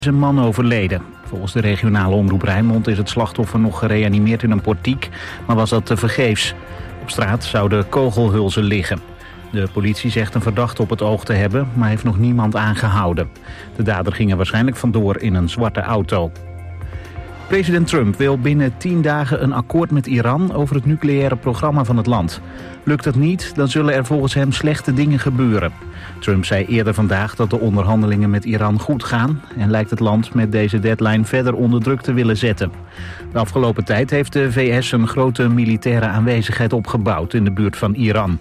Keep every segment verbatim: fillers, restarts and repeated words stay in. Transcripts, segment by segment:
is een man overleden. Volgens de regionale omroep Rijnmond is het slachtoffer nog gereanimeerd in een portiek, maar was dat tevergeefs. Op straat zouden kogelhulzen liggen. De politie zegt een verdachte op het oog te hebben, maar heeft nog niemand aangehouden. De dader ging er waarschijnlijk vandoor in een zwarte auto. President Trump wil binnen tien dagen een akkoord met Iran over het nucleaire programma van het land. Lukt dat niet, dan zullen er volgens hem slechte dingen gebeuren. Trump zei eerder vandaag dat de onderhandelingen met Iran goed gaan en lijkt het land met deze deadline verder onder druk te willen zetten. De afgelopen tijd heeft de V S een grote militaire aanwezigheid opgebouwd in de buurt van Iran.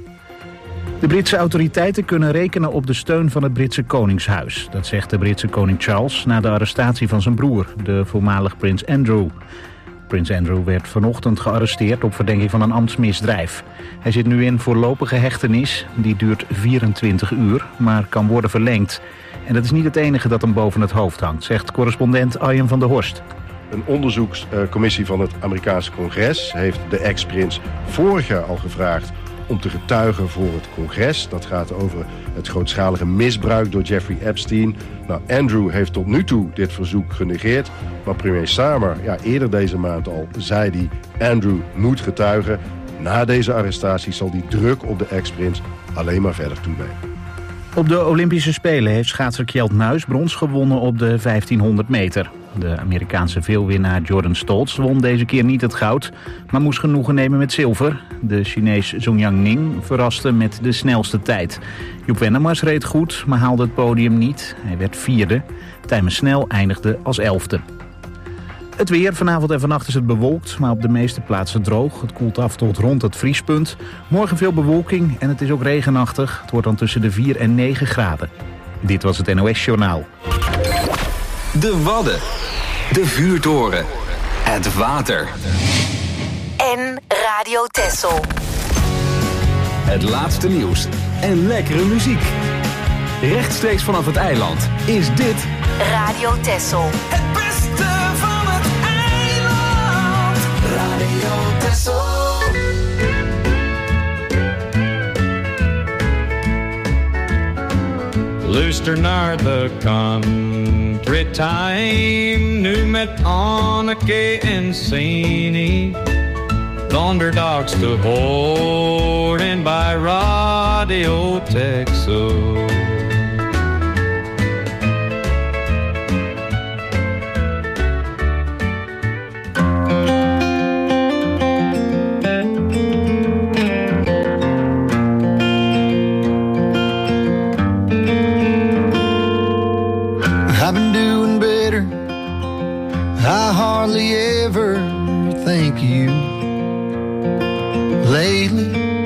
De Britse autoriteiten kunnen rekenen op de steun van het Britse Koningshuis. Dat zegt de Britse koning Charles na de arrestatie van zijn broer, de voormalig prins Andrew. Prins Andrew werd vanochtend gearresteerd op verdenking van een ambtsmisdrijf. Hij zit nu in voorlopige hechtenis. Die duurt vierentwintig uur, maar kan worden verlengd. En dat is niet het enige dat hem boven het hoofd hangt, zegt correspondent Arjen van der Horst. Een onderzoekscommissie van het Amerikaanse congres heeft de ex-prins vorig jaar al gevraagd om te getuigen voor het congres. Dat gaat over het grootschalige misbruik door Jeffrey Epstein. Nou, Andrew heeft tot nu toe dit verzoek genegeerd. Maar premier Starmer, ja, eerder deze maand al, zei hij: Andrew moet getuigen. Na deze arrestatie zal die druk op de ex-prins alleen maar verder toenemen. Op de Olympische Spelen heeft schaatser Kjeld Nuis brons gewonnen op de vijftienhonderd meter. De Amerikaanse veelwinnaar Jordan Stoltz won deze keer niet het goud, maar moest genoegen nemen met zilver. De Chinees Zhongyang Ning verraste met de snelste tijd. Joep Wennemars reed goed, maar haalde het podium niet. Hij werd vierde. Tijmen Snel eindigde als elfde. Het weer, vanavond en vannacht is het bewolkt, maar op de meeste plaatsen droog. Het koelt af tot rond het vriespunt. Morgen veel bewolking en het is ook regenachtig. Het wordt dan tussen de vier en negen graden. Dit was het N O S-journaal. De Wadden. De Vuurtoren. Het water. En Radio Texel. Het laatste nieuws en lekkere muziek. Rechtstreeks vanaf het eiland is dit Radio Texel. Het beste van het eiland. Radio Texel. Luister naar de country time, nu met Anneke en Sini. Thunderdogs te horen bij Radio Texel. I've been doing better. I hardly ever think of you lately.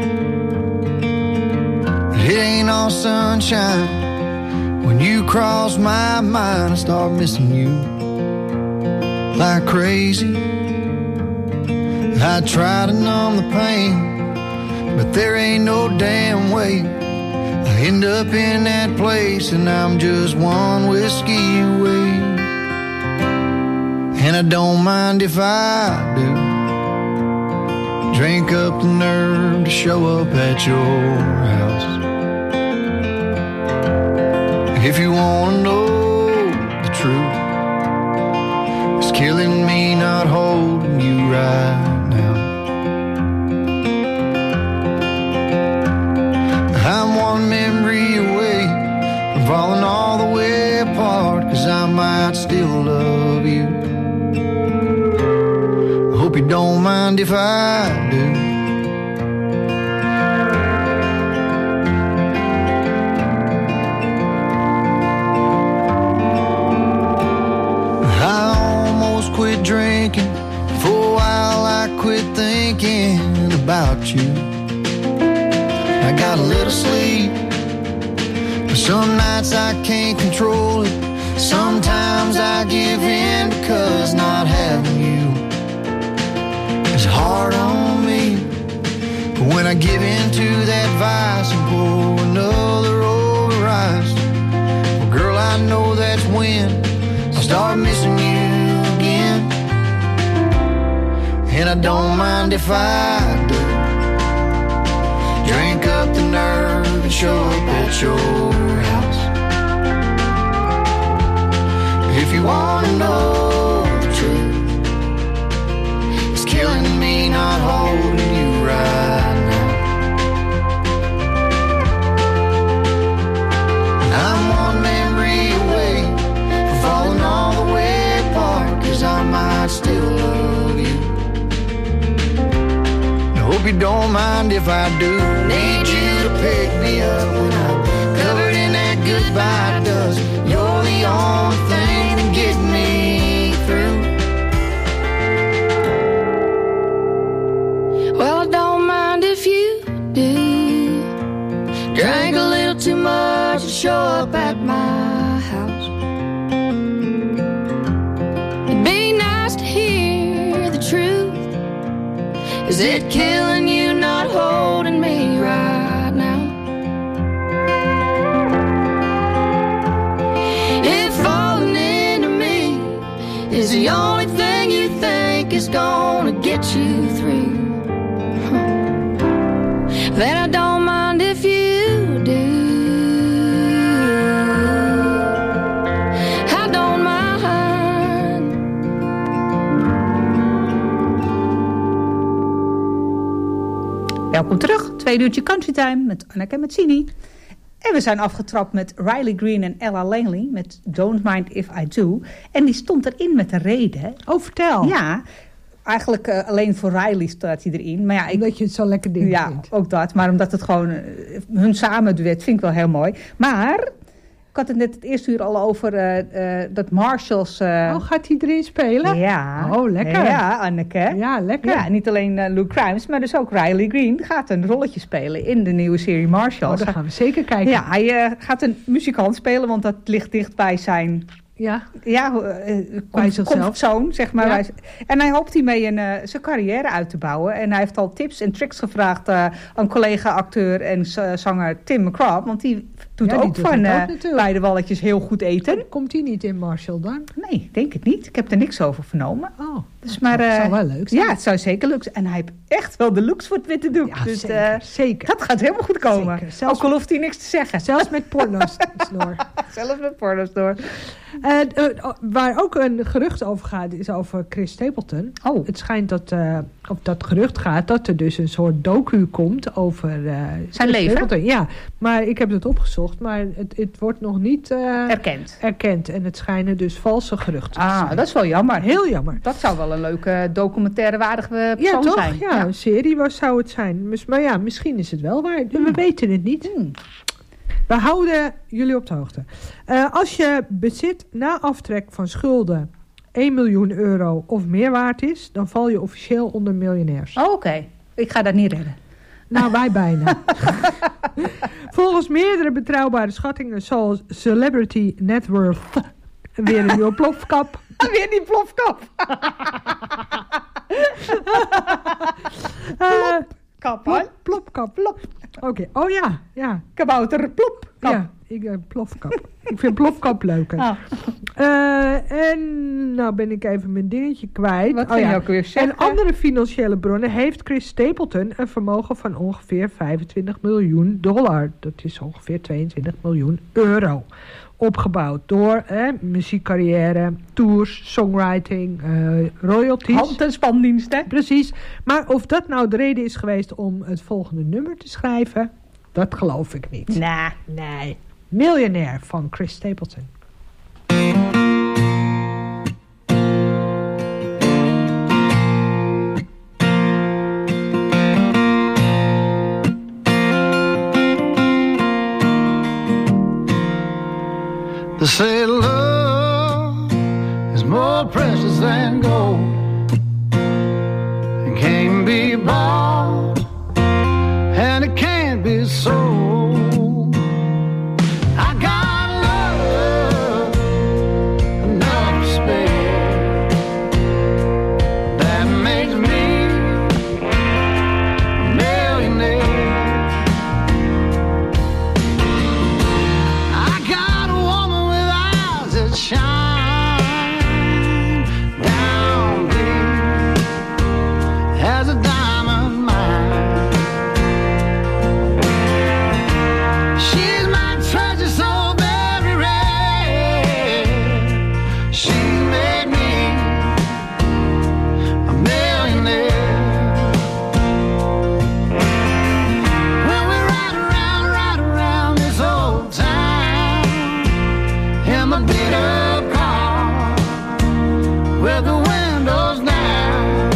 It ain't all sunshine. When you cross my mind, I start missing you like crazy. I try to numb the pain, but there ain't no damn way. I end up in that place and I'm just one whiskey away. And I don't mind if I do. Drink up the nerve to show up at your house. If you wanna know the truth, it's killing me not holding you right now. I'm one memory away from falling all the way apart, 'cause I might still love you. I hope you don't mind if I do. I almost quit drinking. For a while I quit thinking about you. I got a little sleep, but some nights I can't control it. Sometimes I give in because not having you is hard on me. But when I give in to that vice and pour another over ice, well, girl, I know that's when I start missing you again. And I don't mind if I do. Drink up the nerve and show up at your house. If you wanna know the truth, it's killing me not holding you right now. I'm one memory away from falling all the way apart, 'cause I might still love you. I hope you don't mind if I do. Need you to pick me up when I'm covered in that goodbye dust. You're the only thing that gets me through. Well, I don't mind if you do. Drank a little too much to show up at my house. It'd be nice to hear the truth. Is it killing you not holding me right now? If falling into me is the only thing you think is gonna get you through, then I don't mind if you do. I don't mind. Welkom terug, tweede uurtje Country Time met Anneke Mazzini. En we zijn afgetrapt met Riley Green en Ella Langley met Don't Mind If I Do. En die stond erin met een reden. Oh, vertel. Ja, eigenlijk uh, alleen voor Riley staat hij erin. Maar ja, ik, omdat je het zo lekker ding ja, vindt. ook dat. Maar omdat het gewoon uh, hun samen duet vind ik wel heel mooi. Maar ik had het net het eerste uur al over uh, uh, dat Marshalls... Uh, oh, gaat hij erin spelen? Ja. Oh, lekker. Ja, Anneke. Ja, lekker. Ja, niet alleen uh, Luke Grimes, maar dus ook Riley Green gaat een rolletje spelen in de nieuwe serie Marshalls. Oh, daar gaan we zeker kijken. Ja, hij uh, gaat een muzikant spelen, want dat ligt dicht bij zijn... Ja, ja uh, comfortzone, zeg maar. Ja. En hij hoopt hiermee een, uh, zijn carrière uit te bouwen. En hij heeft al tips en tricks gevraagd uh, aan collega-acteur en uh, zanger Tim McGraw. Want die doet ja, ook die van uh, bij de walletjes heel goed eten. Komt hij niet in Marshall dan? Nee, ik denk het niet. Ik heb er niks over vernomen. Oh, dus maar, dat uh, zou wel leuk zijn. Ja, het zou zeker leuk zijn. En hij heeft echt wel de looks voor het witte doek. Ja, dus, zeker, uh, zeker. Dat gaat helemaal goed komen. Ook al hoeft hij niks te zeggen. Zelfs met porno's door. Zelfs met porno's door. Uh, uh, waar ook een gerucht over gaat, is over Chris Stapleton. Oh. Het schijnt dat, uh, of dat gerucht gaat, dat er dus een soort docu komt over uh, zijn leven. Stapleton. Ja, maar ik heb het opgezocht, maar het, het wordt nog niet uh, erkend. erkend. En het schijnen dus valse geruchten ah, te zijn. Dat is wel jammer. Heel jammer. Dat zou wel een leuke documentaire waardige persoon ja, toch? zijn. Ja, ja, een serie was, zou het zijn. Maar ja, misschien is het wel waar. Hmm. We weten het niet. Hmm. We houden jullie op de hoogte. Uh, als je bezit na aftrek van schulden één miljoen euro of meer waard is, dan val je officieel onder miljonairs. Oh, oké. Okay. Ik ga dat niet redden. Nou, wij bijna. Volgens meerdere betrouwbare schattingen zal Celebrity Net Worth weer een nieuwe plofkap. Weer die plofkap. uh, Plopkap, plop, plopkap. Plop. Oké, okay. Oh ja, ja. Kabouter, plop. Kap. Ja, ik uh, plofkap. Ik vind plofkap leuker. Ah. Uh, en nou ben ik even mijn dingetje kwijt. Wat oh, ja. je ook weer zeggen? En andere financiële bronnen heeft Chris Stapleton een vermogen van ongeveer vijfentwintig miljoen dollar. Dat is ongeveer tweeëntwintig miljoen euro. Opgebouwd door eh, muziekcarrière, tours, songwriting, uh, royalties. Hand- en spandiensten. Precies. Maar of dat nou de reden is geweest om het volgende nummer te schrijven, dat geloof ik niet. Nah. Nee. Miljonair van Chris Stapleton. They say love is more precious than gold. It can't be bought and it can't be sold. I got love enough to spare. That makes me a millionaire. I got a woman with eyes that shine down She made me a millionaire. When we ride around, ride around this old town in my beat up car with the windows down.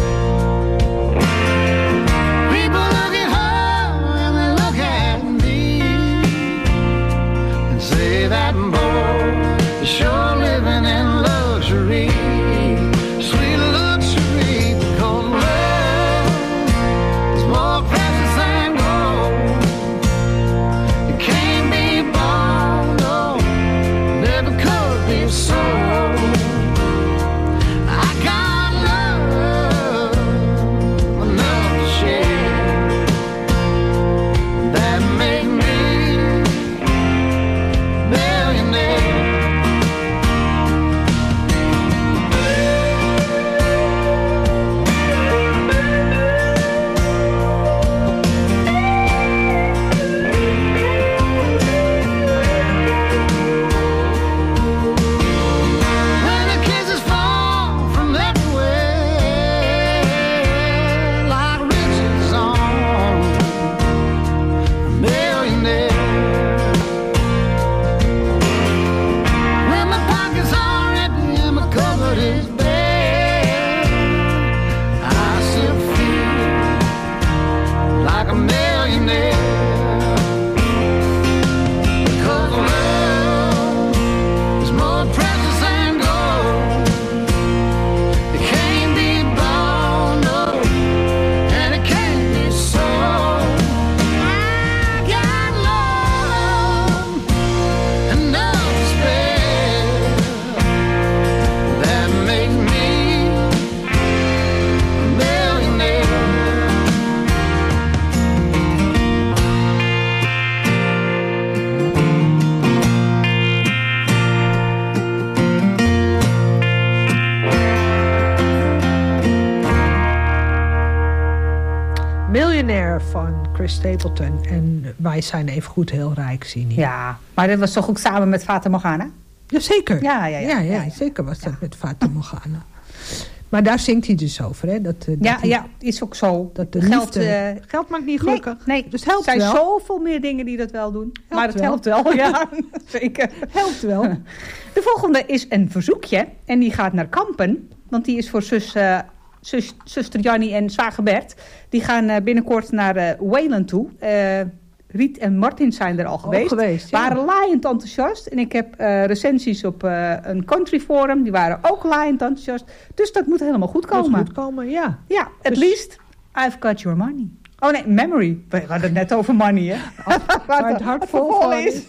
People look at her and they look at me and say that boy is sure living in luxury, sweet luxury, because love is more precious than gold. It can't be bought, no, never could be sold. I got love enough to share that make me millionaire. When the kisses fall from everywhere like riches on a millionaire. When my pockets are empty and my cupboard is bare, I still feel like a millionaire. Because love is more precious than gold. It can't be bought, no, and it can't be sold. I got love enough to spare that makes me a millionaire. Millionaire van Chris Stapleton. En wij zijn even goed heel rijk, zien hier. Ja, maar dat was toch ook samen met Fata Morgana? Jazeker. Ja, ja, ja. ja, ja, Ja, ja. zeker was dat met Fata Morgana. Maar daar zingt hij dus over, hè? Dat, eh, dat Ja, hij- ja, is ook zo. Dat de Geld, liefde... eh, geld maakt niet gelukkig. Nee, nee. Dus het helpt er zijn wel. zoveel meer dingen die dat wel doen. maar het wel. helpt wel, ja. Zeker. Helpt wel. De volgende is een verzoekje. En die gaat naar Kampen. Want die is voor zus, eh, zus, zuster Jannie en zwager Bert. Die gaan eh, binnenkort naar eh Wayland toe. Eh, Riet en Martin zijn er al geweest. geweest, ja. Waren laaiend enthousiast. En ik heb eh, recensies op eh, een country forum. Die waren ook laaiend enthousiast. Dus dat moet helemaal goed Moet komen. goed komen, ja. Ja, at Dus- least I've got your money. Oh nee, memory. We hadden het net over money, hè? Waar het hart vol van is.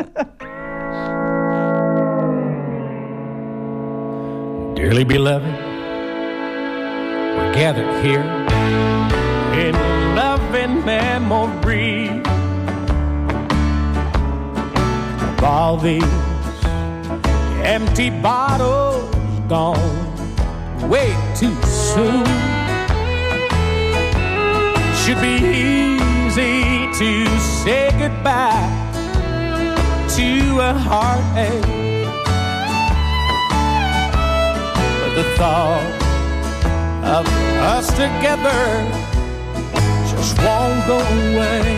Dearly beloved, we're gathered here in loving memory of all these empty bottles gone way too soon. Should be easy to say goodbye to a heartache. The thought of us together just won't go away.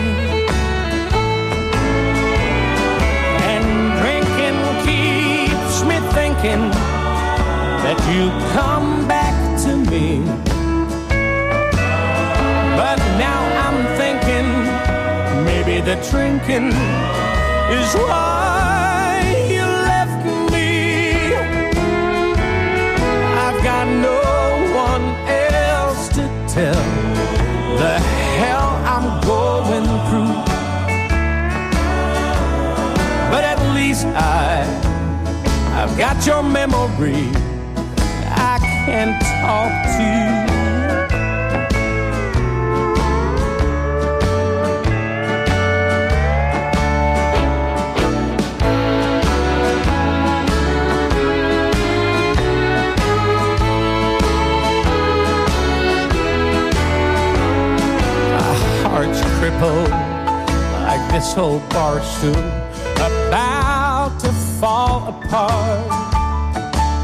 And drinking keeps me thinking that you come back to me. But now I'm thinking maybe the drinking is why you left me. I've got no one else to tell the hell I'm going through. But at least I, I've got your memory I can talk to. Crippled like this old bar stool, about to fall apart.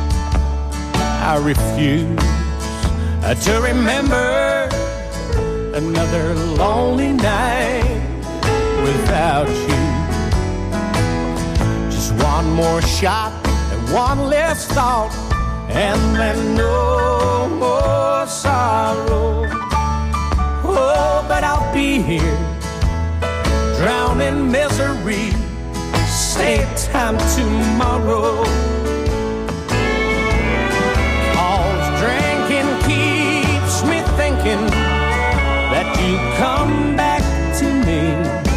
I refuse uh, to remember another lonely night without you. Just one more shot and one less thought, and then no more sorrow. Oh, but I'll be here, drown in misery, same time tomorrow. Cause drinking keeps me thinking that you come back to me.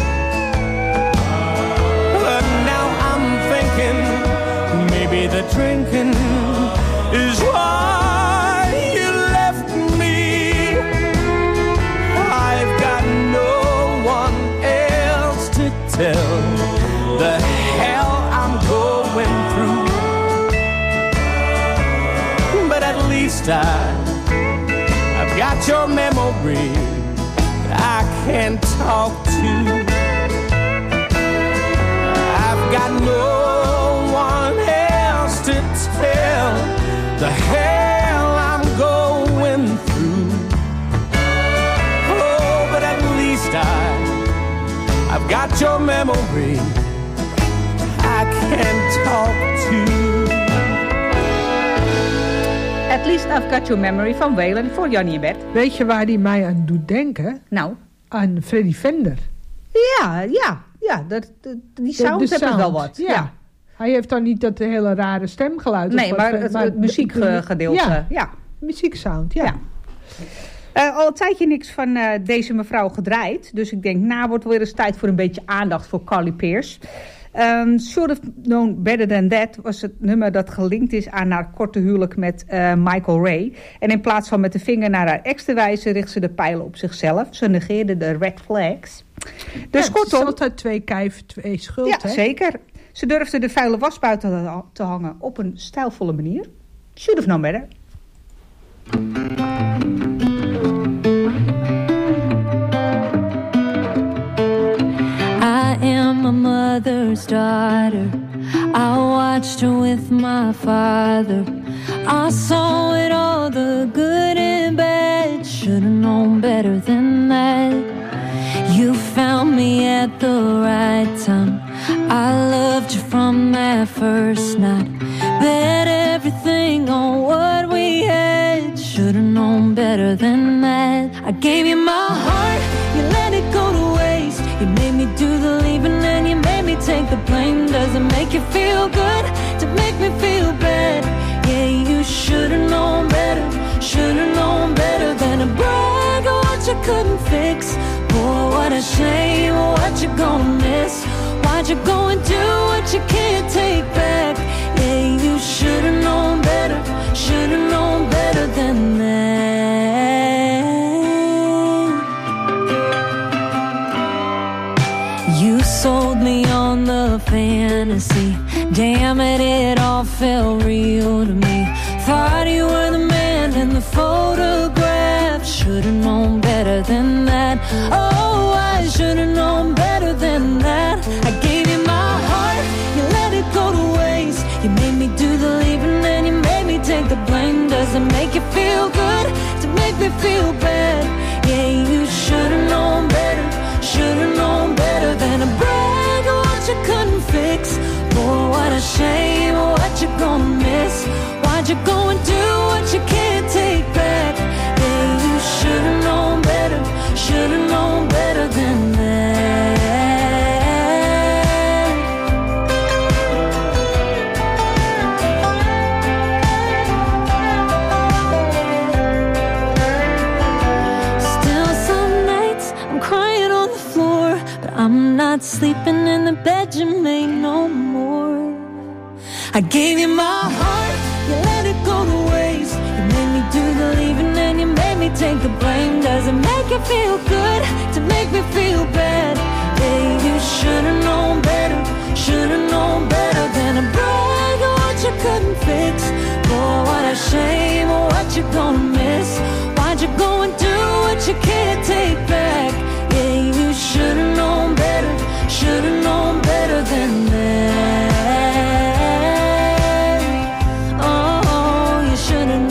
But now I'm thinking maybe the drinking is why you left me. I've got no one else to tell the hell I'm going through. But at least I, I've got your memory I can talk to. I've got no one else to tell the hell I'm going through. Oh, but at least I, I've got your memory I can talk to. At least I've got your memory van Waylon voor Jannie en Bert. Weet je waar die mij aan doet denken? Nou? Aan Freddy Fender. Ja, ja, ja. Dat, dat, die sound heeft er wel wat. Ja. ja. Hij heeft dan niet dat hele rare stemgeluid. Nee, maar het, maar het muziekgedeelte. Ja, ja. muzieksound, ja. ja. Uh, al een tijdje niks van uh, deze mevrouw gedraaid. Dus ik denk, nou wordt weer eens tijd voor een beetje aandacht voor Carly Pearce. Um, Should Have Known Better Than That was het nummer dat gelinkt is aan haar korte huwelijk met uh, Michael Ray. En in plaats van met de vinger naar haar ex te wijzen, richt ze de pijlen op zichzelf. Ze negeerde de red flags. Dus ja, kortom... Het is altijd twee kijf, twee schuld, Ja, hè? zeker. Ze durfde de vuile was buiten te hangen op een stijlvolle manier. Should have known better. I am my mother's daughter. I watched her with my father. I saw it all, the good and bad. Should have known better than that. You found me at the right time. I loved you from that first night. Bet everything on what we had. Should've known better than that. I gave you my heart, you let it go to waste. You made me do the leaving and you made me take the blame. Does it make you feel good to make me feel bad? Yeah, you should've known better. Should've known better than to brag on what you couldn't fix. Boy, what a shame, what you gonna miss. Why'd you go and do what you can't take back? Yeah, you should've known better. Should've known better than that. You sold me on the fantasy. Damn it, it all felt real to me. Thought you were the man in the photograph. Should've known better than that. Oh, I should've known better than that. I gave you my heart, you let it go to waste. You made me do the leaving and you made me take the blame. Does it make you feel good to make me feel bad? Yeah, you should've known better. Should've known better than to brag on what you couldn't fix. Boy, what a shame, what you gonna miss. Why'd you go and do what you can't take back? Yeah, you should've known better. Should've known better than that. Still some nights I'm crying on the floor, but I'm not sleeping in the bed you made no more. I gave you my heart, you let it go to waste. You made me do the leaving and you made me take the blame. Does it make you feel good to make me feel bad? Yeah, you should've known better. Should've known better than to brag on what you couldn't fix. Boy, what a shame, what you gonna miss. Why'd you go and do what you can't take back? Yeah, you should've known better. Should've known better than that. Oh, you should've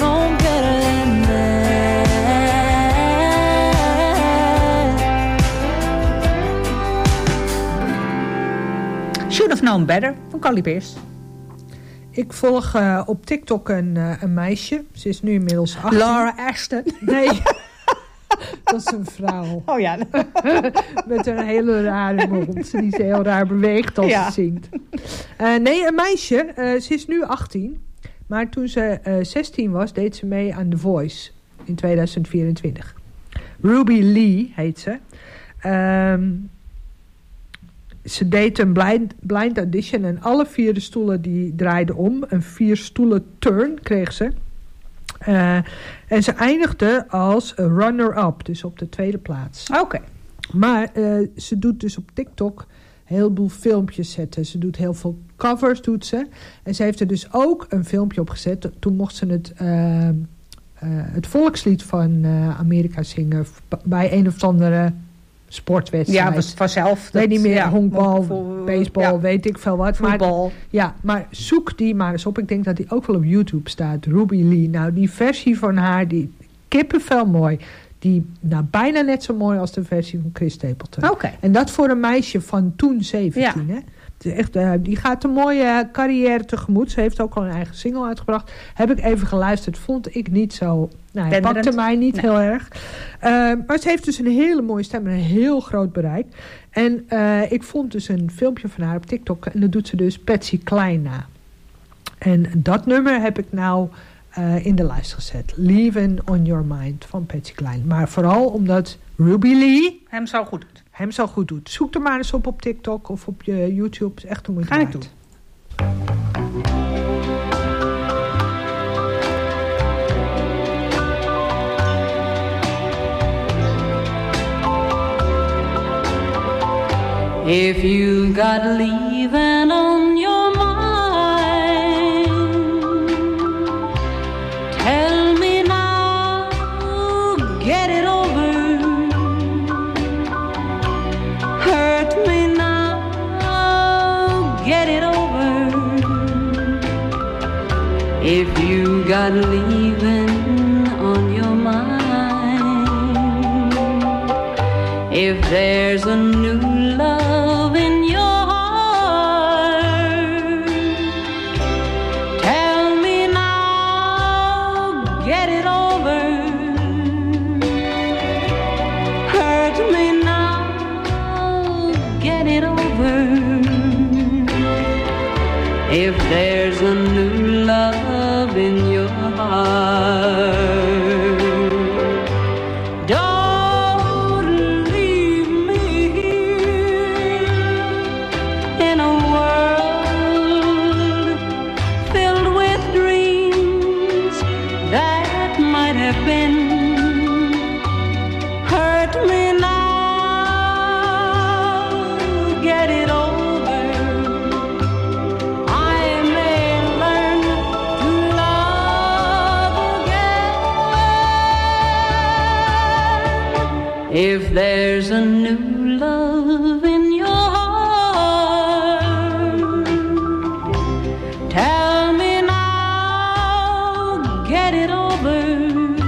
Known Better van Carly Pearce. Ik volg uh, op TikTok een, uh, een meisje. Ze is nu inmiddels achttien. Laura Ashton. Nee, dat is een vrouw. Oh ja. Met een hele rare mond. Die ze heel raar beweegt als ja. ze zingt. Uh, nee, een meisje. Uh, ze is nu achttien. Maar toen ze uh, zestien was, deed ze mee aan The Voice. In tweeduizend vierentwintig. Ruby Lee heet ze. Um, Ze deed een blind, blind audition en alle vier de stoelen die draaiden om. Een vier stoelen turn kreeg ze. Uh, en ze eindigde als runner-up, dus op de tweede plaats. Oké. Okay. Maar uh, ze doet dus op TikTok een heleboel filmpjes zetten. Ze doet heel veel covers, doet ze. En ze heeft er dus ook een filmpje op gezet. Toen mocht ze het, uh, uh, het volkslied van uh, Amerika zingen bij een of andere sportwedstrijd. Ja, vanzelf. Weet niet meer, ja, honkbal, voor, baseball, ja. weet ik veel wat. Voetbal. Maar, ja, maar zoek die maar eens op. Ik denk dat die ook wel op YouTube staat. Ruby Lee. Nou, die versie van haar, die kippenvel mooi. Die nou, bijna net zo mooi als de versie van Chris Stapleton. Oké. Okay. En dat voor een meisje van toen zeventien, ja. hè. Echt, uh, die gaat een mooie carrière tegemoet. Ze heeft ook al een eigen single uitgebracht. Heb ik even geluisterd. Vond ik niet zo... Nou, hij pakte mij niet nee. heel erg. Uh, maar ze heeft dus een hele mooie stem. En een heel groot bereik. En uh, ik vond dus een filmpje van haar op TikTok. En dat doet ze dus Patsy Cline na. En dat nummer heb ik nou uh, in de lijst gezet. Leaving on Your Mind van Patsy Cline. Maar vooral omdat Ruby Lee... Hem zo goed doet. Hem zo goed doet. Zoek er maar eens op op TikTok of op je YouTube. Het is echt een moeite waard. Ga ik doen. If you got leaving on your mind, tell me now, get it over. Hurt me now, get it over. If you got leaving on your mind, if there's a new love in your heart, tell me now, get it over. Hurt me now, get it over. If there's a new love in your heart, if there's a new love in your heart, tell me now, get it over.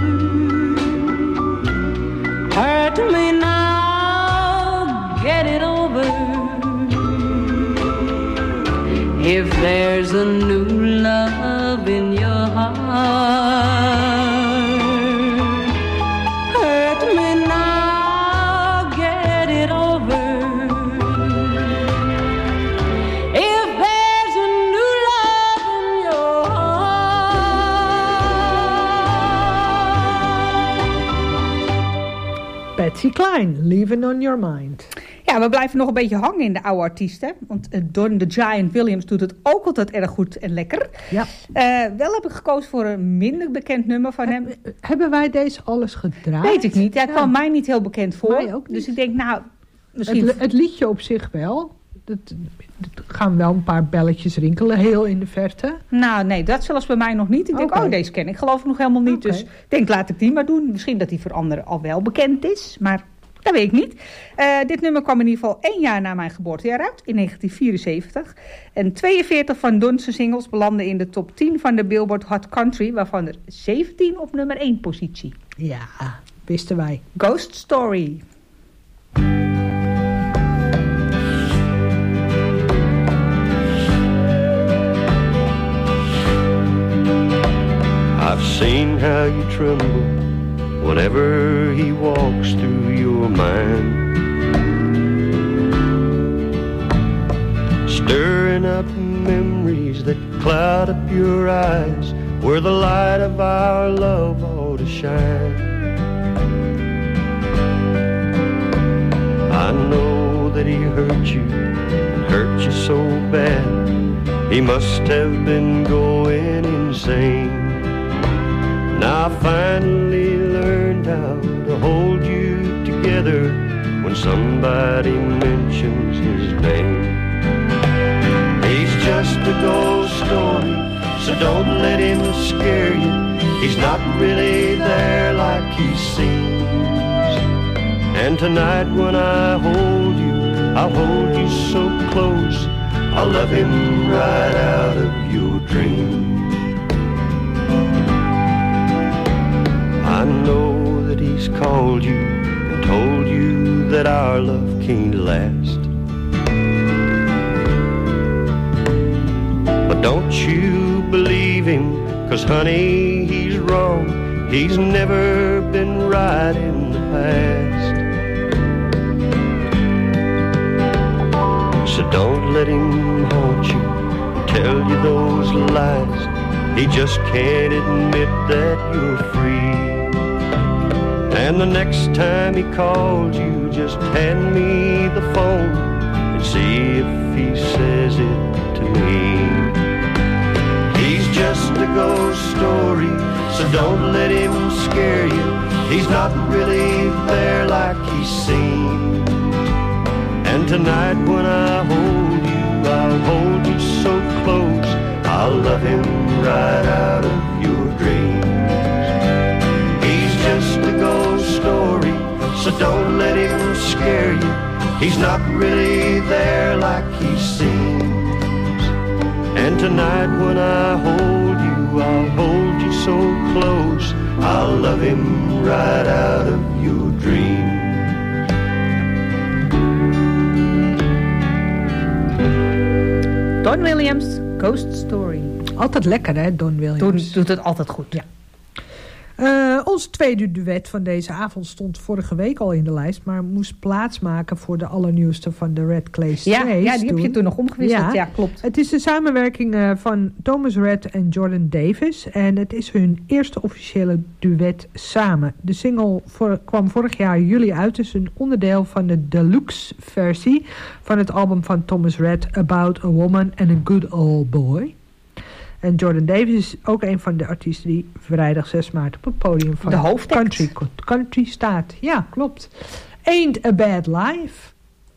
Hurt me now, get it over. If there's a new love in your heart, Patsy Cline, Leaving on Your Mind. Ja, we blijven nog een beetje hangen in de oude artiesten. Want uh, Don the Giant Williams doet het ook altijd erg goed en lekker. Ja. Uh, wel heb ik gekozen voor een minder bekend nummer van hem. He, hebben wij deze alles gedraaid? Weet ik niet. Hij ja. kwam mij niet heel bekend voor. Mij ook niet. Dus ik denk, nou, misschien... Het, het liedje op zich wel. Dat, dat gaan wel een paar belletjes rinkelen, heel in de verte. Nou, nee, dat zelfs bij mij nog niet. Ik denk, okay. oh, deze ken ik geloof ik nog helemaal niet. Okay. Dus ik denk, laat ik die maar doen. Misschien dat die voor anderen al wel bekend is, maar dat weet ik niet. Uh, dit nummer kwam in ieder geval één jaar na mijn geboortejaar uit, in negentien vierenzeventig. En tweeënveertig van Don's singles belanden in de top tien van de Billboard Hot Country, waarvan er zeventien op nummer één positie. Ja, wisten wij. Ghost Story. I've seen how you tremble whenever he walks through your mind, stirring up memories that cloud up your eyes where the light of our love ought to shine. I know that he hurt you and hurt you so bad, he must have been going insane. Now I finally learned how to hold you together when somebody mentions his name. He's just a ghost story, so don't let him scare you. He's not really there like he seems. And tonight when I hold you, I'll hold you so close, I'll love him right out of your dreams. I know that he's called you and told you that our love can't last, but don't you believe him, 'cause honey, he's wrong. He's never been right in the past. So don't let him haunt you, tell you those lies. He just can't admit that you're free. And the next time he calls you, just hand me the phone and see if he says it to me. He's just a ghost story, so don't let him scare you. He's not really there like he seems. And tonight when I hold you, I'll hold you so close, I'll love him right out of your dreams. He's just a ghost story, so don't let him scare you. He's not really there like he seems. And tonight when I hold you, I'll hold you so close, I'll love him right out of your dreams. Don Williams, Ghost Story. Altijd lekker, hè, Don Williams. Don doet het altijd goed. Ja. Uh, onze tweede duet van deze avond stond vorige week al in de lijst, maar moest plaatsmaken voor de allernieuwste van de Red Clay Strays. Ja, ja, die heb je toen nog omgewisseld. Ja, ja klopt. Het is de samenwerking uh, van Thomas Rhett en Jordan Davis en het is hun eerste officiële duet samen. De single voor, kwam vorig jaar juli uit, is een onderdeel van de deluxe versie van het album van Thomas Rhett, About a Woman and a Good Old Boy. En Jordan Davis is ook een van de artiesten die vrijdag zes maart op het podium van de country, country staat. Ja, klopt. Ain't a Bad Life.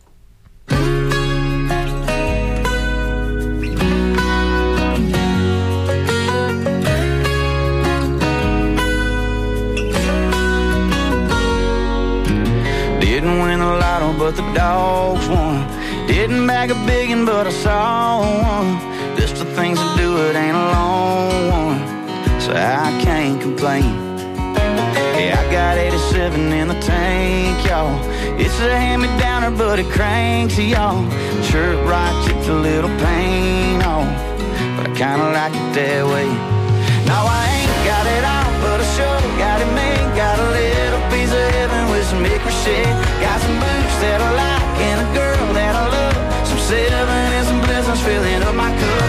Didn't win the lotto, but the dogs won. Didn't bag a biggin', but I saw one. Just the things to do, it ain't a long one, so I can't complain. Hey, I got eighty-seven in the tank, y'all. It's a hand-me-downer, but it cranks, y'all. Sure, it rocks, it's a little pain off, but I kinda like it that way. Now I ain't got it all, but I sure got it made. Got a little piece of heaven with some hickory shade. Got some boots that I like and a girl that I love. Some seven and some blessings filling up my cup.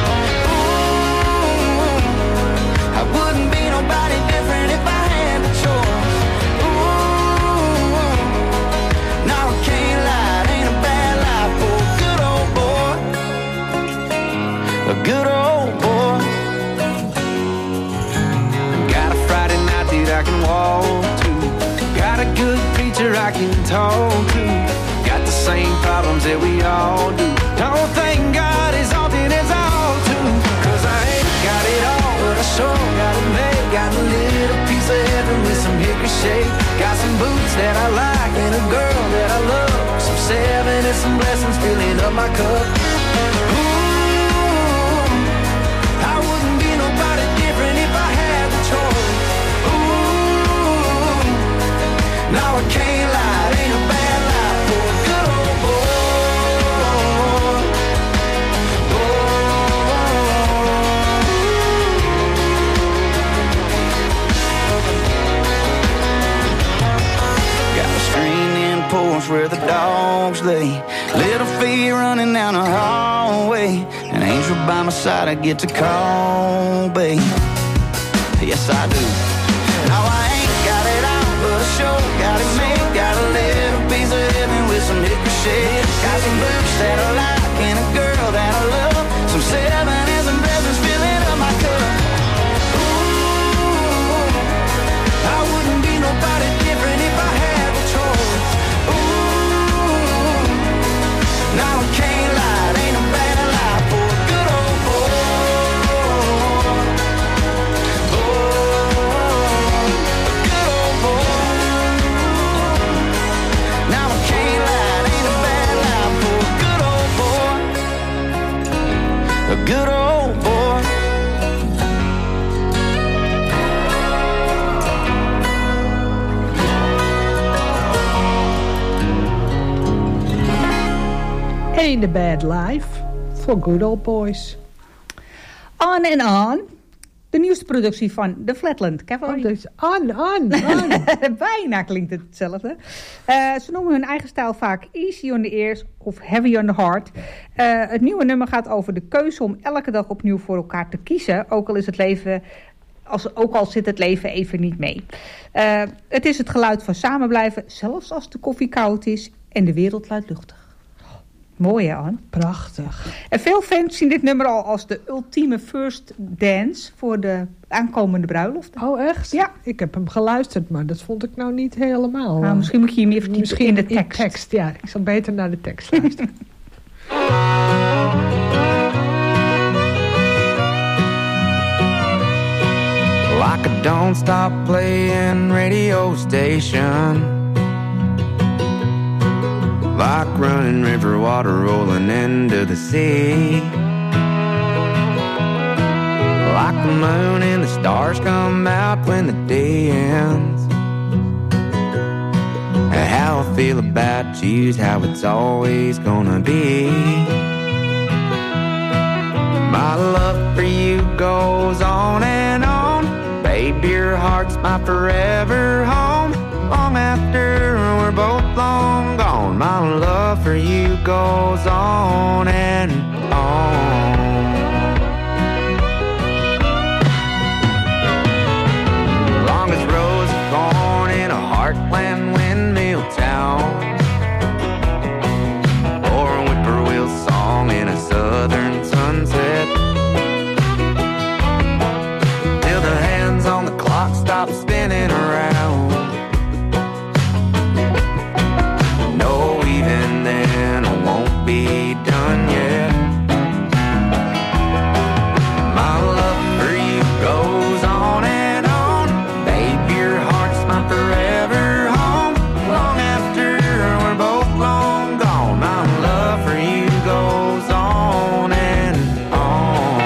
Ooh, I wouldn't be nobody different if I had the choice. Ooh, no, I can't lie, it ain't a bad life for a good old boy. A good old boy. Got a Friday night that I can walk to. Got a good preacher I can talk to. Got the same problems that we all do. Don't thank God as often as I ought to. Cause I ain't got it all, but I sure got it made. Got a little piece of heaven with some hickory shade. Got some boots that I like and a girl that I love. Some seven and some blessings filling up my cup. Ooh, I wouldn't be nobody different if I had the choice. Ooh, now I can't lie, it ain't a bad life for a good old boy. Boy. where the dogs lay. Little feet running down the hallway. An angel by my side I get to call, babe. Yes, I do. Now I ain't got it all, but I sure got it made. Got a little piece of heaven with some ricochet. Got some boots that I like and a girl that I love. Some seven and some presents filling up my cup. Ooh, I wouldn't be nobody different if I had the choice. Ooh, now I can't lie, it ain't a bad life for a good old boy. Oh, a good old boy. Now I can't lie, it ain't a bad life for a good old boy. A good old boy. Ain't a bad life for good old boys. On en on. De nieuwste productie van The Flatland Cavalry. Oh, dus on, on, on. Bijna klinkt het hetzelfde. Uh, ze noemen hun eigen stijl vaak easy on the ears of heavy on the heart. Uh, het nieuwe nummer gaat over de keuze om elke dag opnieuw voor elkaar te kiezen. Ook al is het leven... Als, ook al zit het leven even niet mee. Uh, het is het geluid van samen blijven, zelfs als de koffie koud is en de wereld luidluchtig. Mooi hè, Anne? Prachtig. En veel fans zien dit nummer al als de ultieme first dance voor de aankomende bruiloft. Oh, echt? Ja. Ik heb hem geluisterd, maar dat vond ik nou niet helemaal. Nou, misschien moet je hem even Misschien in de tekst. In tekst. Ja, ik zal beter naar de tekst luisteren. Like a don't stop playing radio station, like running river water rolling into the sea, like the moon and the stars come out when the day ends. How I feel about you's how it's always gonna be. My love for you goes on and on. Babe, your heart's my forever home. Long after we're both long gone, my love for you goes on and on. Longest rows of corn in a heartland windmill town, or a whippoorwill song in a southern sunset, till the hands on the clock stop spinning around. No, even then I won't be done yet. My love for you goes on and on. Babe, your heart's my forever home. Long after we're both long gone, my love for you goes on and on.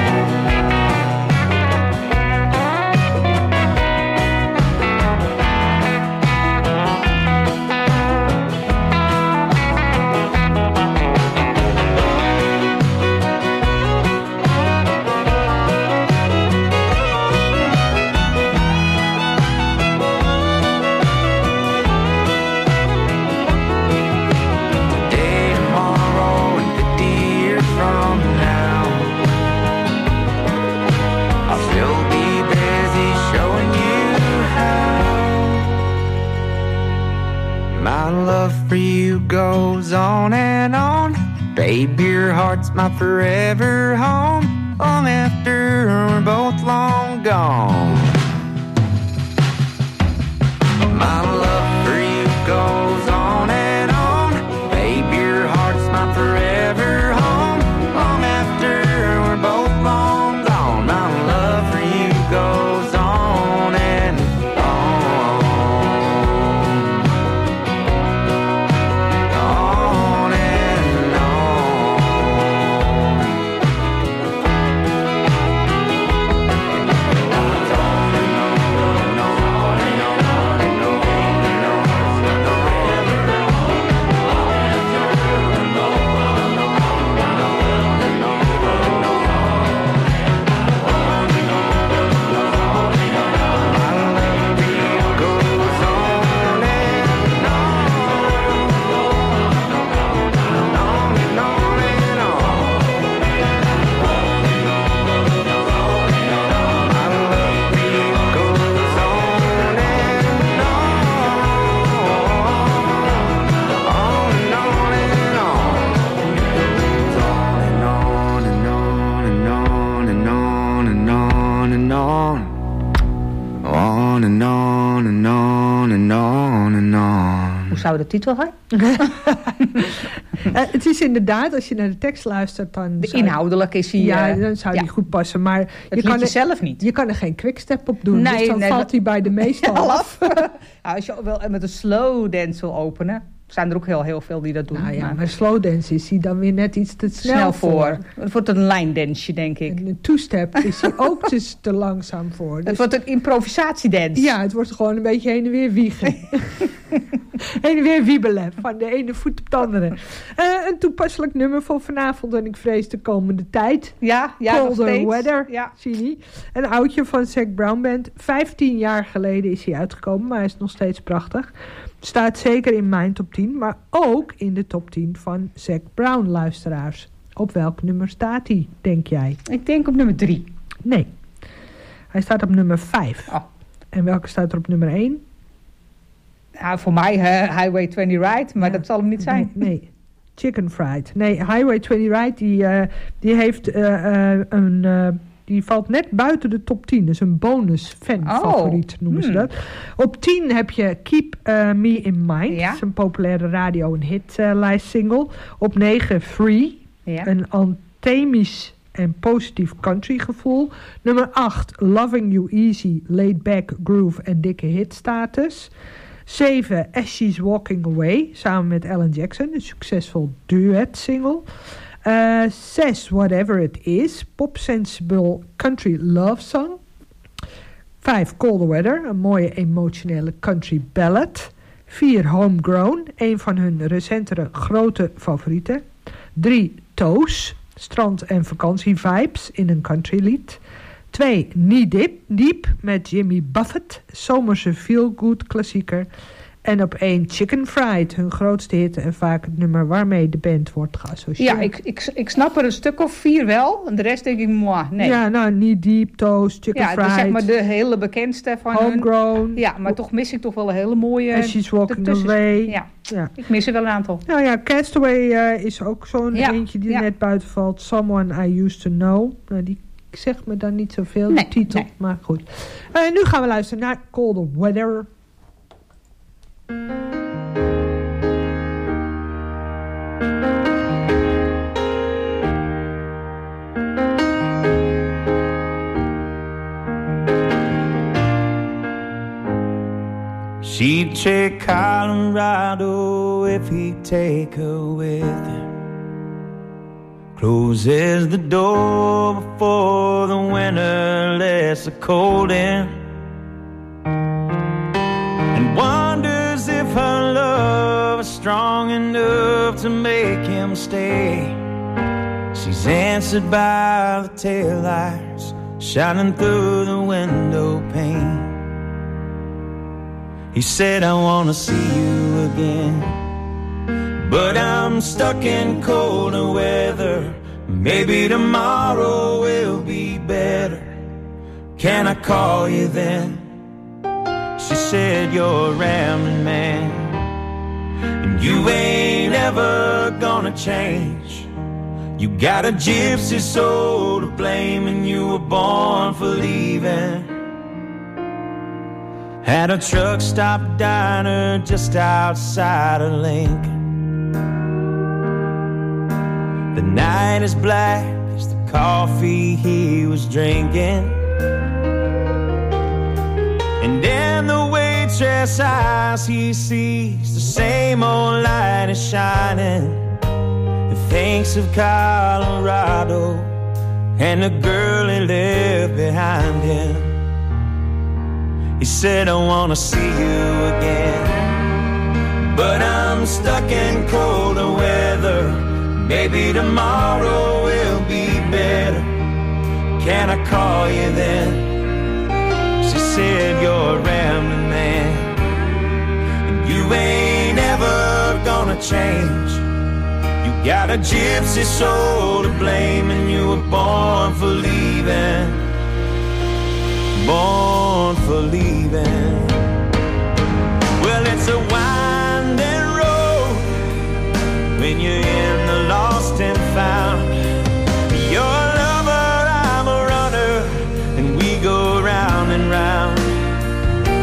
Today, tomorrow, and fifty years from now, I'll still be busy showing you how. My love for you goes on and on. Babe, your heart's my forever home. Long after we're both long gone, my love for you goes on and on. Babe, your heart's my forever home. Long after we're both long gone, my love for you goes on and on. On and on. on and on and on and on and on. Hoe zou de titel zijn? uh, het is inderdaad, als je naar de tekst luistert, dan... De inhoudelijk is hij... Ja, uh, dan zou ja. die goed passen. Maar het je kan je er zelf niet. Je kan er geen quickstep op doen. Nee, dus dan nee, valt dat... hij bij de meeste ja, af. ja, als je wel met een slow dance wil openen... zijn er ook heel, heel veel die dat doen. Nou ja, maar, maar slow dance is hij dan weer net iets te snel, snel voor. voor. Het wordt een lijndansje, denk ik. En een two-step is hij ook te, te langzaam voor. Dus... Het wordt een improvisatiedans. Ja, het wordt gewoon een beetje heen en weer wiegen. heen en weer wiebelen. Van de ene voet op de andere. Uh, een toepasselijk nummer voor vanavond. En ik vrees de komende tijd. Ja, ja, nog Colder steeds. Weather, Ja. zie je. Een oudje van Zac Brown Band. Vijftien jaar geleden is hij uitgekomen. Maar hij is nog steeds prachtig. Staat zeker in mijn top tien. Maar ook in de top tien van Zac Brown luisteraars. Op welk nummer staat hij, denk jij? Ik denk op nummer drie. Nee. Hij staat op nummer vijf. Oh. En welke staat er op nummer één? Ja, voor mij uh, Highway twintig Ride, maar ja. dat zal hem niet zijn. Nee, nee. Chicken Fried. Nee, Highway twintig Ride, die, uh, die heeft uh, uh, een... Uh, die valt net buiten de top tien. Dus een bonus fan favoriet oh. noemen hmm. ze dat. Op tien heb je Keep uh, Me In Mind. Ja? Dat is een populaire radio- en hitlijst uh, single. Op negen Free. Ja. Een anthemisch en positief country gevoel. Nummer acht Loving You Easy, Laid Back Groove en dikke hitstatus. zeven As She's Walking Away, samen met Alan Jackson. Een succesvol duet single. Uh, zes Whatever It Is, pop-sensible country love song. vijf Colder Weather, een mooie emotionele country ballad. vier Homegrown, een van hun recentere grote favorieten. drie Toes, strand- en vakantievibes in een countrylied. twee Knee Deep, Deep met Jimmy Buffett, zomerse feel-good klassieker. En op één Chicken Fried, hun grootste hit en vaak het nummer waarmee de band wordt geassocieerd. Ja, ik, ik, ik snap er een stuk of vier wel. En de rest denk ik, moi, nee. Ja, nou, Knee Deep, Toast, Chicken ja, Fried. Ja, zeg maar de hele bekendste van Homegrown. Hun. Ja, maar toch mis ik toch wel een hele mooie... As She's Walking Away. Ja. ja, ik mis er wel een aantal. Nou ja, Castaway uh, is ook zo'n ja. eentje die ja. net buiten valt. Someone I Used To Know. Nou, die zegt me dan niet zoveel, nee, de titel. Nee. Maar goed. Uh, nu gaan we luisteren naar Colder Weather. She'd take Colorado if he'd take her with him. Closes the door before the winter lets the cold in, and wonders if her love is strong enough to make him stay. She's answered by the taillights shining through the window pane. He said, I wanna see you again, but I'm stuck in colder weather. Maybe tomorrow will be better. Can I call you then? She said, you're a rambling man, and you ain't ever gonna change. You got a gypsy soul to blame, and you were born for leaving. At a truck stop diner just outside of Lincoln. The night is black as the coffee he was drinking, and in the waitress' eyes he sees the same old light is shining. He thinks of Colorado and the girl he left behind him. He said, I wanna see you again, but I'm stuck in colder weather. Maybe tomorrow will be better. Can I call you then? She said, you're a rambling man, and you ain't ever gonna change. You got a gypsy soul to blame, and you were born for leaving. Born for leaving. Well, it's a winding road when you're in the lost and found. You're a lover, I'm a runner, and we go round and round.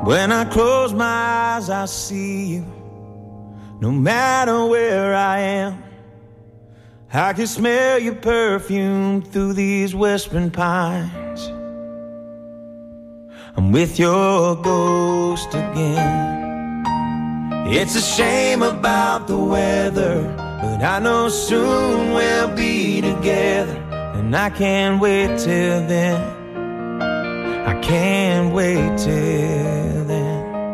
When I close my eyes, I see you. No matter where I am, I can smell your perfume through these whispering pines. I'm with your ghost again. It's a shame about the weather, but I know soon we'll be together. And I can't wait till then. I can't wait till then.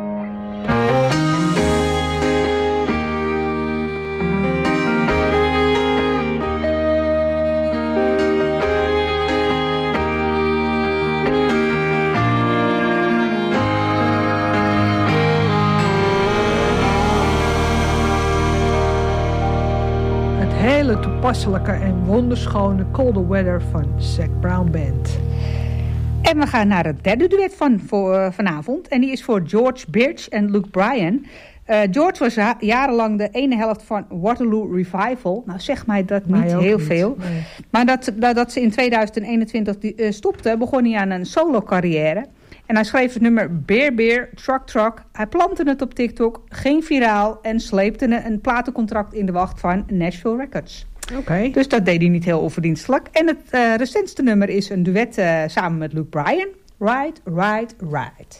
Hele toepasselijke en wonderschone Colder Weather van Zac Brown Band. En we gaan naar het derde duet van voor, uh, vanavond. En die is voor George Birch en Luke Bryan. Uh, George was ja, jarenlang de ene helft van Waterloo Revival. Nou, zeg mij dat niet mij heel niet. veel. Nee. Maar dat, dat ze in tweeduizend eenentwintig die, uh, stopte, begon hij aan een solo carrière. En hij schreef het nummer Beer Beer, Truck Truck. Hij plantte het op TikTok, ging viraal en sleepte een platencontract in de wacht van Nashville Records. Oké. Okay. Dus dat deed hij niet heel onverdienstelijk. En het uh, recentste nummer is een duet uh, samen met Luke Bryan. Ride, Ride, Ride.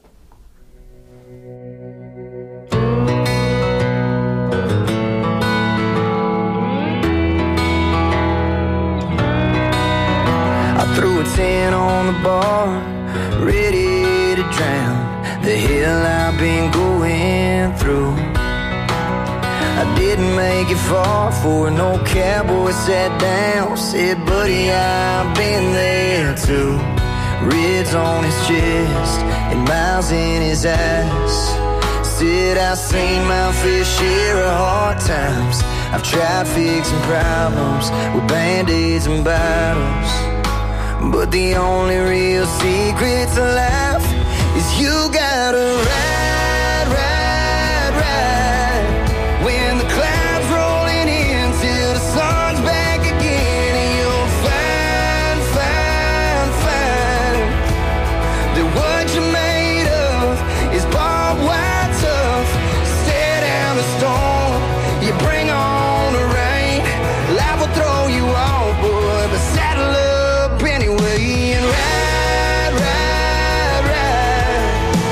I threw a ten on the bar, ready to drown the hell I've been going through. I didn't make it far for no cowboy sat down, said, buddy, I've been there too. Ribs on his chest and miles in his eyes. Said I've seen my fair share of hard times. I've tried fixing problems with band-aids and bottles, but the only real secret to life is you gotta ride, ride, ride. When the clouds rolling in till the sun's back again, and you'll find, find, find that what you're made of is barbed wire tough. Stare down the storm, you bring on the rain. Life will throw you off, boy, but saddle up anyway and ride, ride, ride.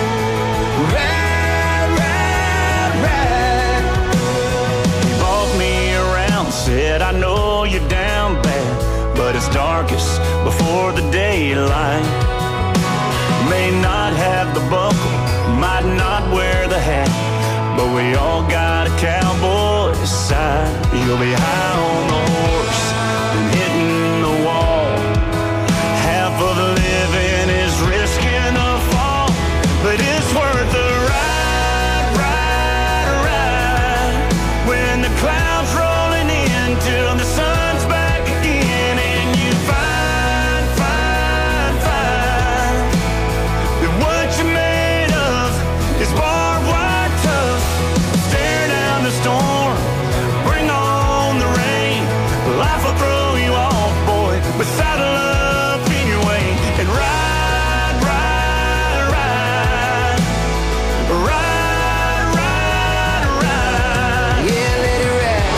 Ride, ride, ride. He bought me around, said, I know you're down bad, but it's darkest before the daylight. May not have the buckle, might not wear the hat, but we all got a cowboy's side. You'll be high on the horse and hitting the wall. Half of the living is risking a fall, but it's worth the ride, ride, ride. When the clouds rolling in till the sun's back again, and you find, find, find that what you're made of is barbed wire tough. Stare down the storm, bring on the rain. Life will throw you off, boy, but saddle up anyway and ride, ride, ride. Ride, ride, ride. Yeah, let it ride.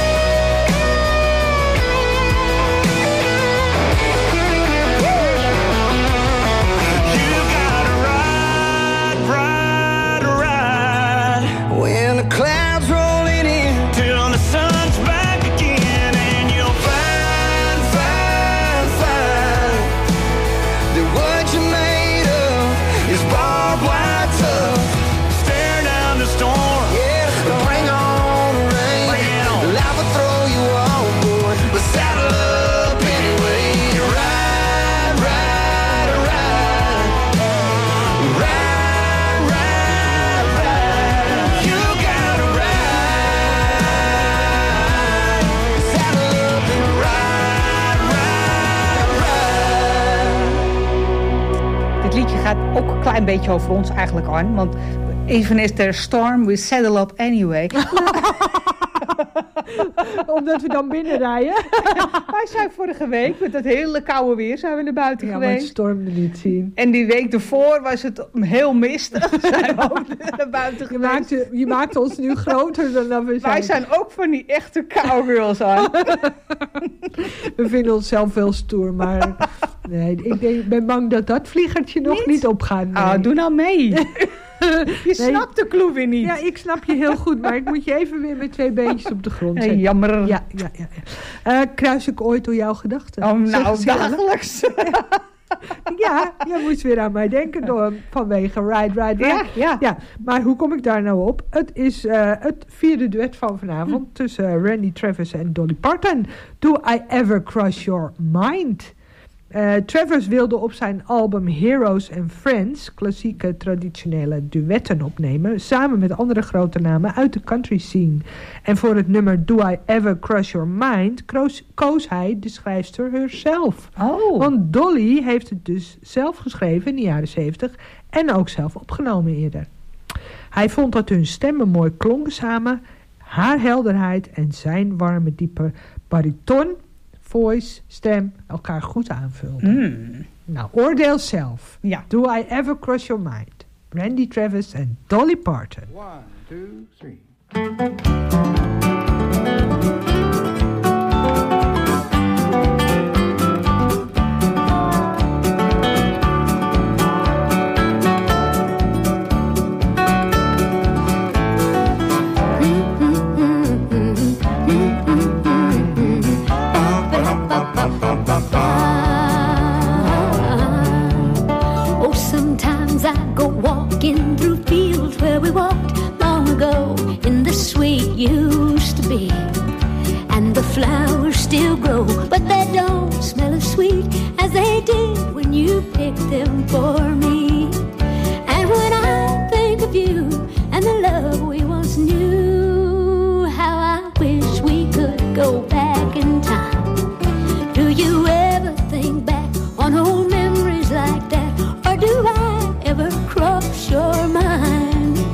You gotta ride, ride, ride. When the clouds rolling in Till the sun's back again, and you'll find, find, find that what you're made of is barbed wire tough. stare down the storm. Yeah, bring on the rain. Bring it on. Life will throw you off, boy, but saddle up anyway. Ride, ride, ride. Ride, ride, ride. You gotta ride. Saddle up and ride, ride, ride. Dit liedje gaat ook een klein beetje over ons eigenlijk, Arn. Want even is there a storm, we saddle up anyway. Omdat we dan binnenrijden. Wij zijn vorige week met dat hele koude weer zijn we naar buiten ja, geweest. maar het stormde niet zien. En die week ervoor was het heel mistig. Zijn we ook naar buiten je maakte, je maakte ons nu groter dan dat we zijn. Wij zijn ook van die echte cowgirls aan. We vinden onszelf wel stoer, maar nee, ik denk, ben bang dat dat vliegertje nog niet, niet opgaat. Nee. Ah, doe nou mee. Je nee. snapt de clue weer niet. Ja, ik snap je heel goed, maar ik moet je even weer met twee beentjes op de grond zetten. Hey, jammer. Ja, ja, ja. ja. Uh, kruis ik ooit door jouw gedachten? Oh, nou, dagelijks. Ja, jij moest weer aan mij denken door, vanwege Ride, Ride, Ride. Ja, ja. ja, maar hoe kom ik daar nou op? Het is uh, het vierde duet van vanavond hm. tussen uh, Randy Travis en Dolly Parton. Do I Ever Cross Your Mind? Uh, Travis wilde op zijn album Heroes and Friends klassieke traditionele duetten opnemen, samen met andere grote namen uit de country scene. En voor het nummer Do I Ever Cross Your Mind koos, koos hij de schrijfster herself. Oh. Want Dolly heeft het dus zelf geschreven in de jaren zeventig en ook zelf opgenomen eerder. Hij vond dat hun stemmen mooi klonken samen, haar helderheid en zijn warme diepe bariton voice, stem, elkaar goed aanvulden. Mm. Nou, oordeel zelf. Ja. Do I Ever Cross Your Mind? Randy Travis en Dolly Parton. One, two, three. Oh, sometimes I go walking through fields where we walked long ago in the sweet used to be. And the flowers still grow, but they don't smell as sweet as they did when you picked them for me. And when I think of you and the love we once knew, how I wish we could go back in time. Do you ever think back on old memories like that? Or do I ever cross your mind?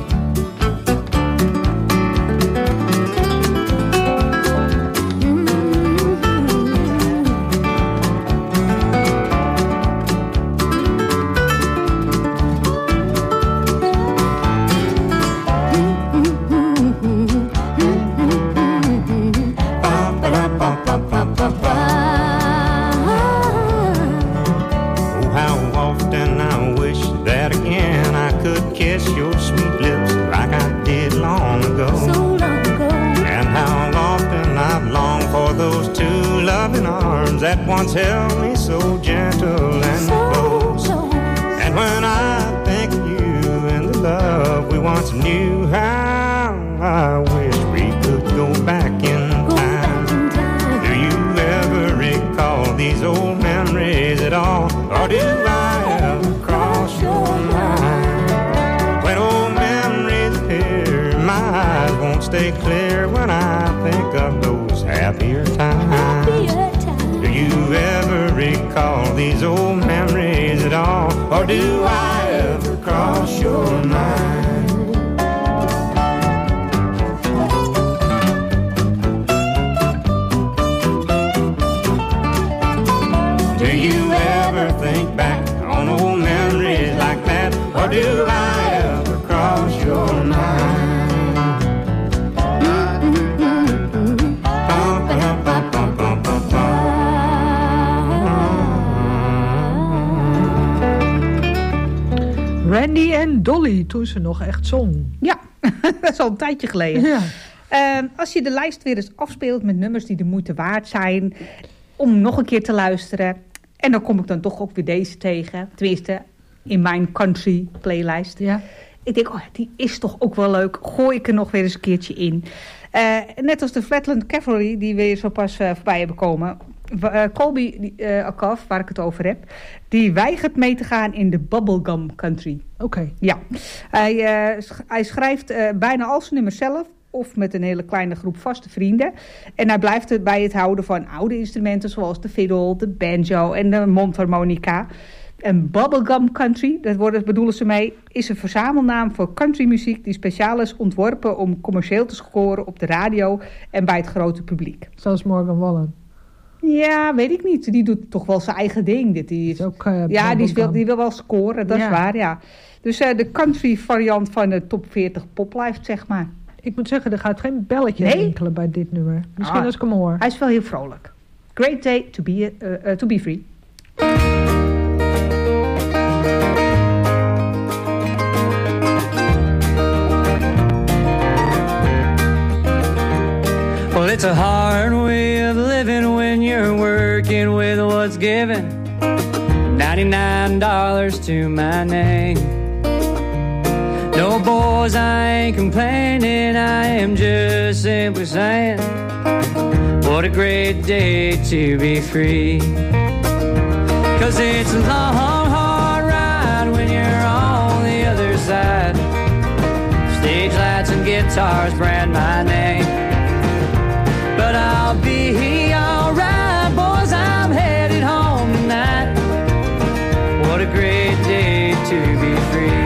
That once held me so gentle and so close. close. And when I think of you and the love we once knew, how I wish we could go back in Go time. back in time. Do you ever recall these old memories at all? Or do I ever cross your mind? When old memories appear, my eyes won't stay clear when I think of those happier times. Happier Do you ever recall these old memories at all? Or do I ever cross your mind? Do you ever think back on old memories like that? Or do I ever cross your mind? Randy en Dolly, toen ze nog echt zong. Ja, dat is al een tijdje geleden. Ja. Uh, als je de lijst weer eens afspeelt met nummers die de moeite waard zijn, om nog een keer te luisteren. En dan kom ik dan toch ook weer deze tegen. Tenminste, in mijn country playlijst. Ja. Ik denk, oh, die is toch ook wel leuk. Gooi ik er nog weer eens een keertje in. Uh, net als de Flatland Cavalry, die we zo pas uh, voorbij hebben komen. Uh, Colby uh, Akaf, waar ik het over heb, die weigert mee te gaan in de bubblegum country. Oké. Okay. Ja. Hij, uh, sch- hij schrijft uh, bijna al zijn nummers zelf, of met een hele kleine groep vaste vrienden. En hij blijft het bij het houden van oude instrumenten, zoals de fiddle, de banjo en de mondharmonica. En bubblegum country, dat worden, bedoelen ze mee, is een verzamelnaam voor countrymuziek die speciaal is ontworpen om commercieel te scoren op de radio en bij het grote publiek. Zoals Morgan Wallen. Ja, weet ik niet. Die doet toch wel zijn eigen ding. Dit, die is, is ook, uh, ja, die wil, die wil wel scoren, dat ja. is waar, ja. Dus uh, de country variant van de top veertig poplife, zeg maar. Ik moet zeggen, er gaat geen belletje nee? rinkelen bij dit nummer. Misschien ah, als ik hem hoor. Hij is wel heel vrolijk. Great day to be, uh, uh, to be free. Well, it's a hard way of living when you're working with what's given. ninety-nine dollars to my name. No, boys, I ain't complaining. I am just simply saying, what a great day to be free. 'Cause it's a long, hard ride when you're on the other side. Stage lights and guitars brand my name. But I'll be alright, boys, I'm headed home tonight. What a great day to be free.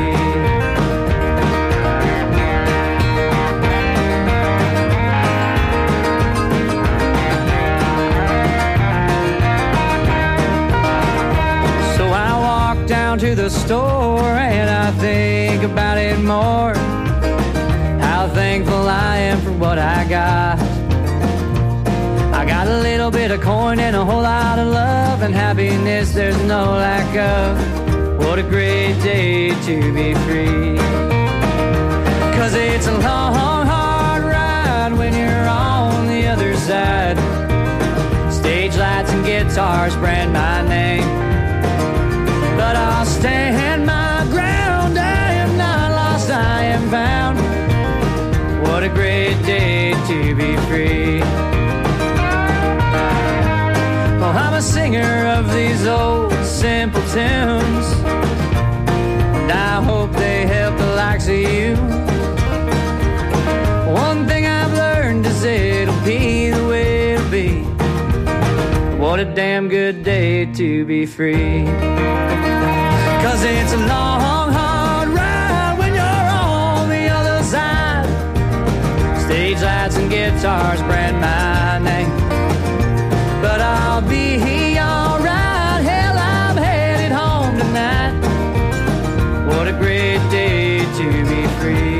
So I walk down to the store and I think about it more. How thankful I am for what I got. I got a little bit of coin and a whole lot of love and happiness there's no lack of. What a great day to be free. 'Cause it's a long, hard ride when you're on the other side. Stage lights and guitars brand my name. But I'll stand my ground, I am not lost, I am found. What a great day to be free. I'm a singer of these old simple tunes, and I hope they help the likes of you. One thing I've learned is it'll be the way it'll be. What a damn good day to be free. 'Cause it's a long, hard ride when you're on the other side. Stage lights and guitars brand my name. But I'll be alright, hell, I'm headed home tonight. What a great day to be free.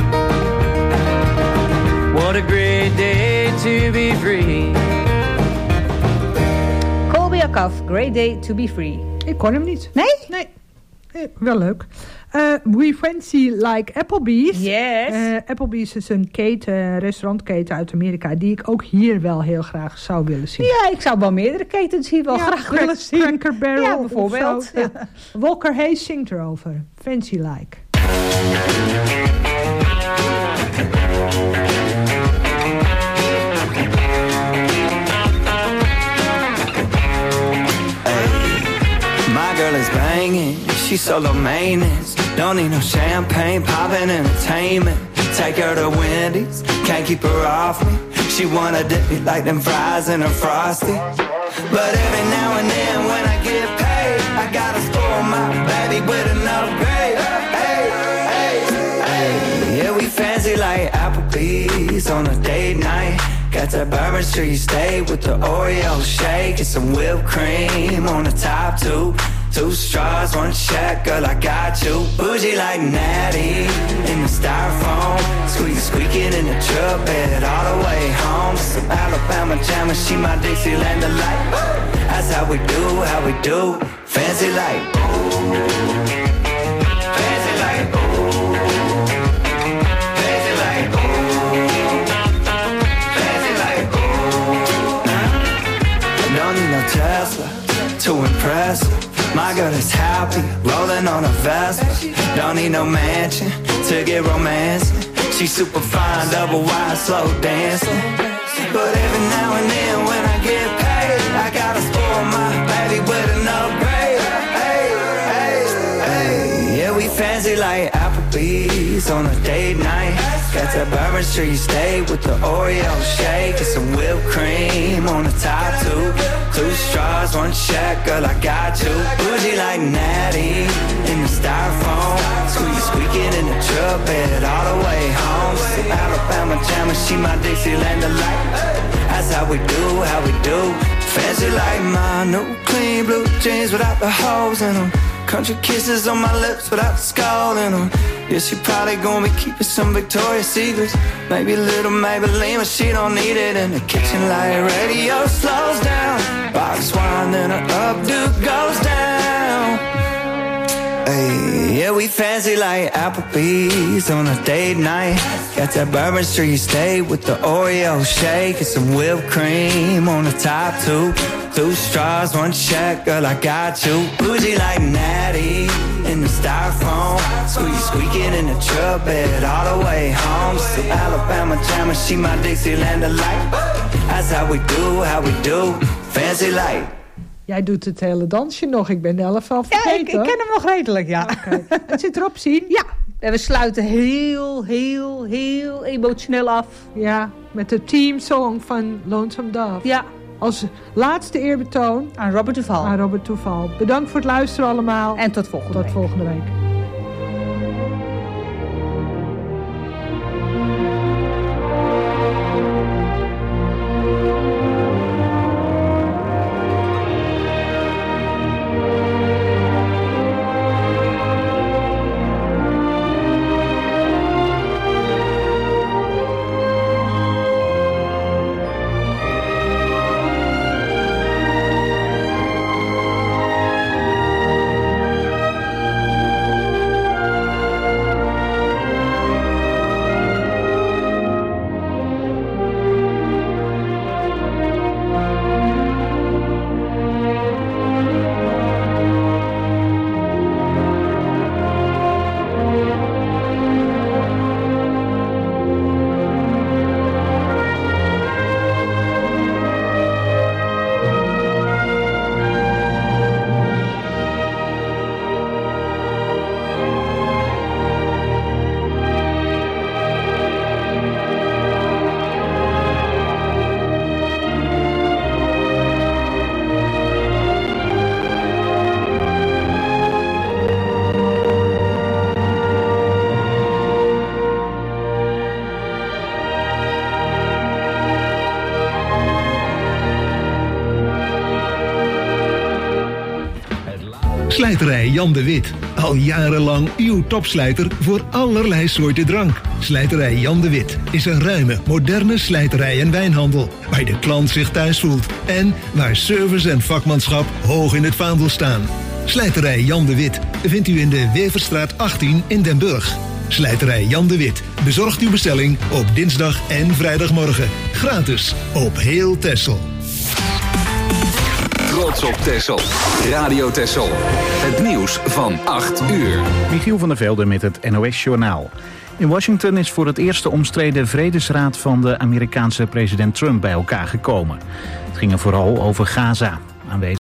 What a great day to be free. Colby Acuff, Great Day to be Free. Ik kon hem niet. Nee? Nee. Eh, wel leuk. Uh, We Fancy Like Applebee's. Yes. Uh, Applebee's is een keten, restaurantketen uit Amerika die ik ook hier wel heel graag zou willen zien. Ja, ik zou wel meerdere ketens hier wel ja, graag crack, willen zien. Cracker Barrel ja, bijvoorbeeld. Ja. Walker Hayes zingt erover. Fancy Like. My girl is banging, she's solo maintenance. Don't need no champagne, poppin' entertainment. Take her to Wendy's, can't keep her off me. She wanna dip me like them fries in a Frosty. But every now and then when I get paid, I gotta spoil my baby with an upgrade. Hey, hey, hey. Yeah, we fancy like Applebee's on a date night. Got that Bourbon Street steak with the Oreo shake and some whipped cream on the top two. Two straws, one check, girl, I got you. Bougie like Natty in the styrofoam. Squeak, squeaking in the truck bed all the way home. Some Alabama jammer, she my Dixieland delight. That's how we do, how we do. Fancy like, ooh. Fancy like, ooh. Fancy like, ooh. Fancy like, ooh. Don't need no Tesla to impress her. My girl is happy, rolling on a Vespa. Don't need no mansion to get romance. She's super fine, double wide, slow dancing. But every now and then when I get paid, I gotta spoil my baby with an upgrade. Hey, hey, hey. Yeah, we fancy like Applebee's on a date night. Got that Bourbon Street steak with the Oreo shake and some whipped cream on the top two. Two straws, one shack, girl, I got you. Bougie like Natty in the styrofoam. Squeak, squeaking in the truck bed all the way home. Some Alabama jammer, she my Dixieland delight. That's how we do, how we do. Fancy like my new clean blue jeans without the holes in them. Country kisses on my lips without the skull in them. Yeah, she probably gonna be keeping some Victoria's Secrets. Maybe a little Maybelline, but she don't need it. In the kitchen light radio slows down. Box wine, then her updo goes down. Hey, yeah, we fancy like Applebee's on a date night. Got that Bourbon Street steak with the Oreo shake and some whipped cream on the top two. Two straws, one check, girl, I got you. Bougie like Natty in the styrofoam. Squeak, squeaking in the truck bed all the way home. Some Alabama jammer, she my Dixieland delight. That's how we do, how we do. Fancy like. Jij doet het hele dansje nog. Ik ben de helft al vergeten. Ja, ik, ik ken hem nog redelijk, ja. Okay. Het zit erop, zien? Ja. En we sluiten heel, heel, heel emotioneel af. Ja, met de teamsong van Lonesome Dove. Ja. Als laatste eerbetoon aan Robert Duval. Aan Robert Duval. Bedankt voor het luisteren allemaal. En tot volgende tot week. volgende week. Slijterij Jan de Wit. Al jarenlang uw topslijter voor allerlei soorten drank. Slijterij Jan de Wit is een ruime, moderne slijterij en wijnhandel. Waar de klant zich thuis voelt. En waar service en vakmanschap hoog in het vaandel staan. Slijterij Jan de Wit vindt u in de Weverstraat achttien in Den Burg. Slijterij Jan de Wit bezorgt uw bestelling op dinsdag en vrijdagmorgen. Gratis op heel Texel. Trots op Texel. Radio Texel. Het nieuws van acht uur. Michiel van der Velde met het N O S-journaal. In Washington is voor het eerst de omstreden vredesraad van de Amerikaanse president Trump bij elkaar gekomen. Het ging er vooral over Gaza. Aanwezig